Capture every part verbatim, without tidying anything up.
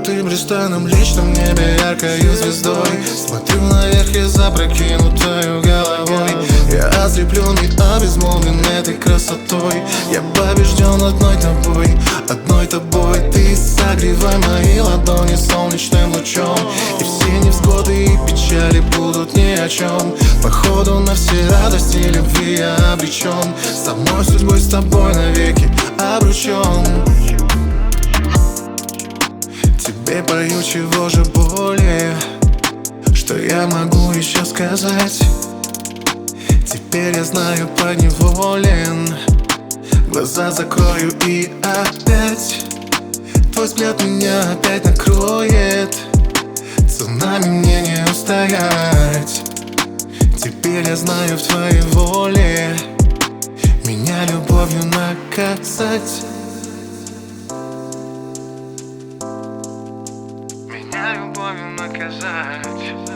ты в ресторанном личном небе яркою звездой. Смотрю наверх и запрокинутою головой. Я ослеплен и обезмолвен этой красотой. Я побежден одной тобой, одной тобой. Ты согревай мои ладони солнечным лучом, и все невзгоды и печали будут ни о чем. Походу на все радости любви я обречен. Со мной судьбой, с тобой навеки обручен. Тебе пою, чего же более, что я могу еще сказать. Теперь я знаю, подневолен. Глаза закрою и опять твой взгляд меня опять накроет. Цунами мне не устоять. Теперь я знаю, в твоей воле меня любовью наказать. Меня любовью наказать.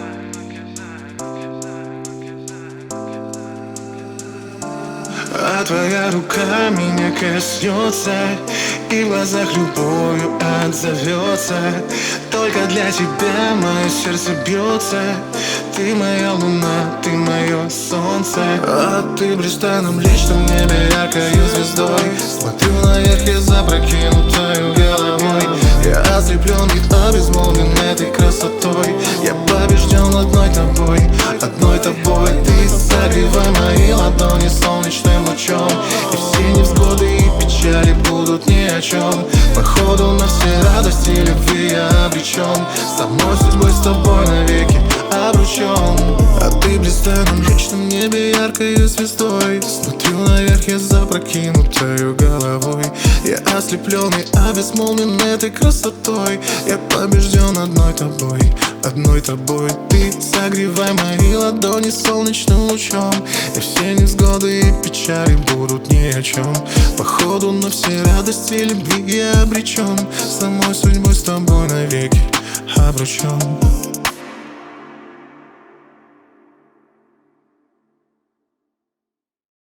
А твоя рука меня коснется, и в глазах любовью отзовется. Только для тебя мое сердце бьется. Ты моя луна, ты мое солнце. А ты в ресторанном личном небе яркою звездой. Смотрю наверх и запрокинутою головой. Я ослеплен и обезмолвен этой красотой. Я побежден одной тобой, одной тобой. Ты согревай мои ладони солнечным лучом, и все невзгоды и печали будут ни о чем. Походу на все радости любви я обречен. Самой судьбой, с тобой навеки обручен. А ты в ресторанном личном небе яркою звездой. Смотрю наверх, я запрокинутою головой. Я ослеплен и обезмолвен этой красотой. Я побежден одной тобой, одной тобой. Ты согревай мои ладони солнечным лучом, и все невзгоды и печали будут ни о чем. Походу на все радости любви я обречен. Самой судьбой, с тобой навеки обручен.